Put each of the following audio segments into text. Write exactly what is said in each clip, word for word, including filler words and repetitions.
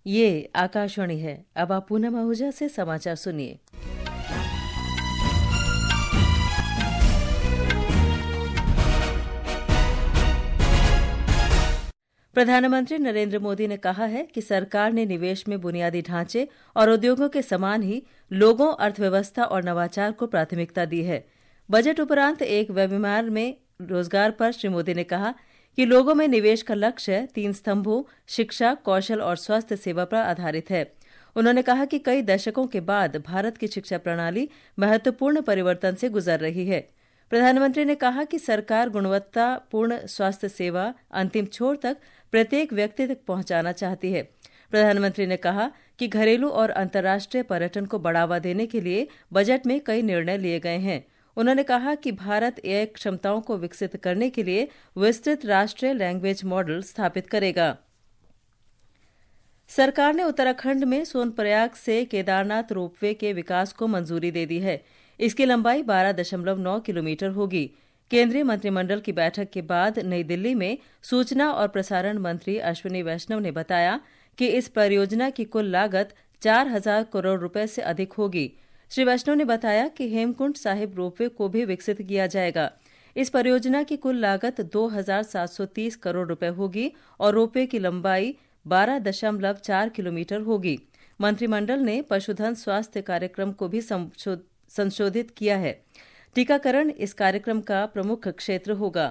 ये आकाशवाणी है। अब आप पूनम आहूजा से समाचार सुनिए। प्रधानमंत्री नरेंद्र मोदी ने कहा है कि सरकार ने निवेश में बुनियादी ढांचे और उद्योगों के समान ही लोगों, अर्थव्यवस्था और नवाचार को प्राथमिकता दी है। बजट उपरांत एक वेबिनार में रोजगार पर श्री मोदी ने कहा कि लोगों में निवेश का लक्ष्य तीन स्तंभों शिक्षा, कौशल और स्वास्थ्य सेवा पर आधारित है। उन्होंने कहा कि कई दशकों के बाद भारत की शिक्षा प्रणाली महत्वपूर्ण परिवर्तन से गुजर रही है। प्रधानमंत्री ने कहा कि सरकार गुणवत्तापूर्ण स्वास्थ्य सेवा अंतिम छोर तक प्रत्येक व्यक्ति तक पहुंचाना चाहती है। प्रधानमंत्री ने कहा कि घरेलू और अंतर्राष्ट्रीय पर्यटन को बढ़ावा देने के लिए बजट में कई निर्णय लिए गए हैं। उन्होंने कहा कि भारत एआई क्षमताओं को विकसित करने के लिए विस्तृत राष्ट्रीय लैंग्वेज मॉडल स्थापित करेगा। सरकार ने उत्तराखंड में सोनप्रयाग से केदारनाथ रोपवे के विकास को मंजूरी दे दी है। इसकी लंबाई बारह दशमलव नौ किलोमीटर होगी। केंद्रीय मंत्रिमंडल की बैठक के बाद नई दिल्ली में सूचना और प्रसारण मंत्री अश्विनी वैष्णव ने बताया कि इस परियोजना की कुल लागत चार हजार करोड़ रुपए से अधिक होगी। श्री वैष्णव ने बताया कि हेमकुंड साहिब रोपवे को भी विकसित किया जाएगा। इस परियोजना की कुल लागत दो हजार सात सौ तीस करोड़ रुपए होगी और रोपवे की लंबाई बारह दशमलव चार किलोमीटर होगी। मंत्रिमंडल ने पशुधन स्वास्थ्य कार्यक्रम को भी संशोधित किया है। टीकाकरण इस कार्यक्रम का प्रमुख क्षेत्र होगा।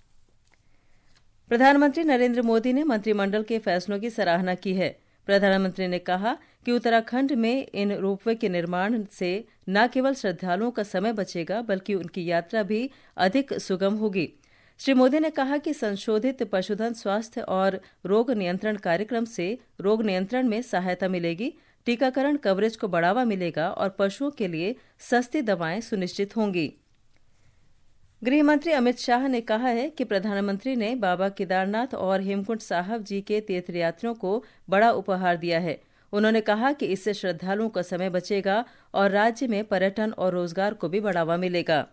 प्रधानमंत्री नरेंद्र मोदी ने मंत्रिमंडल के फैसलों की सराहना की है। प्रधानमंत्री ने कहा कि उत्तराखंड में इन रोपवे के निर्माण से न केवल श्रद्धालुओं का समय बचेगा बल्कि उनकी यात्रा भी अधिक सुगम होगी। श्री मोदी ने कहा कि संशोधित पशुधन स्वास्थ्य और रोग नियंत्रण कार्यक्रम से रोग नियंत्रण में सहायता मिलेगी, टीकाकरण कवरेज को बढ़ावा मिलेगा और पशुओं के लिए सस्ती दवाएं सुनिश्चित होंगी। गृह मंत्री अमित शाह ने कहा है कि प्रधानमंत्री ने बाबा केदारनाथ और हेमकुंड साहिब जी के तीर्थयात्रियों को बड़ा उपहार दिया है। उन्होंने कहा कि इससे श्रद्धालुओं का समय बचेगा और राज्य में पर्यटन और रोजगार को भी बढ़ावा मिलेगा।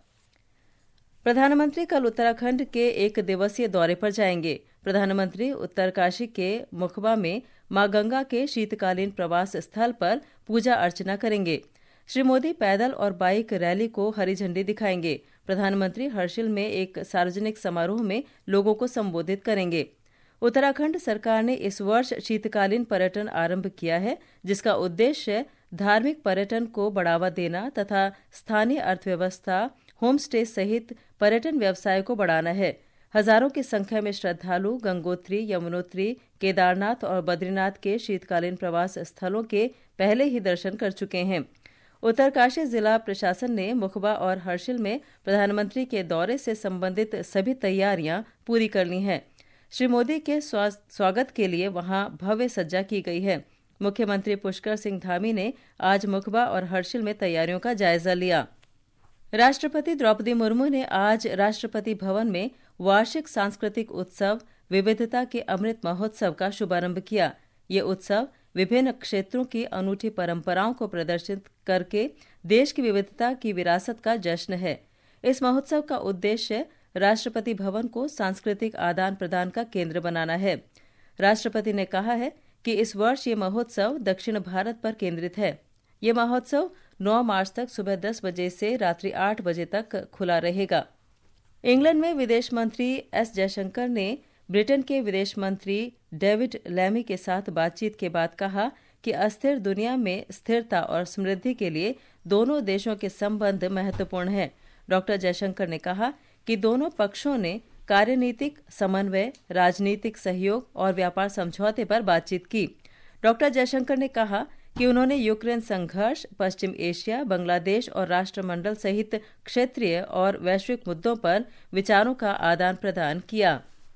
प्रधानमंत्री कल उत्तराखंड के एक दिवसीय दौरे पर जाएंगे। प्रधानमंत्री उत्तरकाशी के मुखबा में मां गंगा के शीतकालीन प्रवास स्थल पर पूजा अर्चना करेंगे। श्री मोदी पैदल और बाइक रैली को हरी झंडी दिखाएंगे। प्रधानमंत्री हर्षिल में एक सार्वजनिक समारोह में लोगों को संबोधित करेंगे। उत्तराखंड सरकार ने इस वर्ष शीतकालीन पर्यटन आरंभ किया है, जिसका उद्देश्य धार्मिक पर्यटन को बढ़ावा देना तथा स्थानीय अर्थव्यवस्था, होम स्टे सहित पर्यटन व्यवसाय को बढ़ाना है। हजारों की संख्या में श्रद्धालु गंगोत्री, यमुनोत्री, केदारनाथ और बद्रीनाथ के शीतकालीन प्रवास स्थलों के पहले ही दर्शन कर चुके हैं। उत्तरकाशी जिला प्रशासन ने मुखबा और हर्षिल में प्रधानमंत्री के दौरे से संबंधित सभी तैयारियां पूरी कर ली हैं। श्री मोदी के स्वागत के लिए वहां भव्य सज्जा की गई है। मुख्यमंत्री पुष्कर सिंह धामी ने आज मुखबा और हर्षिल में तैयारियों का जायजा लिया। राष्ट्रपति द्रौपदी मुर्मू ने आज राष्ट्रपति भवन में वार्षिक सांस्कृतिक उत्सव विविधता के अमृत महोत्सव का शुभारंभ किया। ये उत्सव विभिन्न क्षेत्रों की अनूठी परंपराओं को प्रदर्शित करके देश की विविधता की विरासत का जश्न है। इस महोत्सव का उद्देश्य राष्ट्रपति भवन को सांस्कृतिक आदान प्रदान का केंद्र बनाना है। राष्ट्रपति ने कहा है कि इस वर्ष ये महोत्सव दक्षिण भारत पर केंद्रित है। ये महोत्सव नौ मार्च तक सुबह दस बजे से रात्रि आठ बजे तक खुला रहेगा। इंग्लैंड में विदेश मंत्री एस जयशंकर ने ब्रिटेन के विदेश मंत्री डेविड लैमी के साथ बातचीत के बाद कहा कि अस्थिर दुनिया में स्थिरता और समृद्धि के लिए दोनों देशों के संबंध महत्वपूर्ण हैं। डॉक्टर जयशंकर ने कहा कि दोनों पक्षों ने कार्यनीतिक समन्वय, राजनीतिक सहयोग और व्यापार समझौते पर बातचीत की। डॉक्टर जयशंकर ने कहा कि उन्होंने यूक्रेन संघर्ष, पश्चिम एशिया, बांग्लादेश और राष्ट्रमंडल सहित क्षेत्रीय और वैश्विक मुद्दों पर विचारों का आदान प्रदान किया।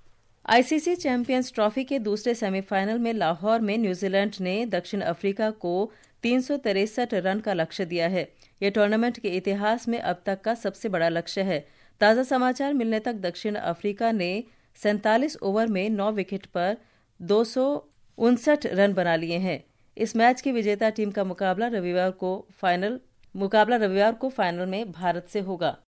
आईसीसी चैंपियंस ट्रॉफी के दूसरे सेमीफाइनल में लाहौर में न्यूजीलैंड ने दक्षिण अफ्रीका को तीन सौ तिरसठ रन का लक्ष्य दिया है। यह टूर्नामेंट के इतिहास में अब तक का सबसे बड़ा लक्ष्य है। ताज़ा समाचार मिलने तक दक्षिण अफ्रीका ने सैंतालीस ओवर में नौ विकेट पर दो सौ उनसठ रन बना लिए हैं। इस मैच की विजेता टीम का मुकाबला रविवार को फाइनल मुकाबला रविवार को फाइनल में भारत से होगा।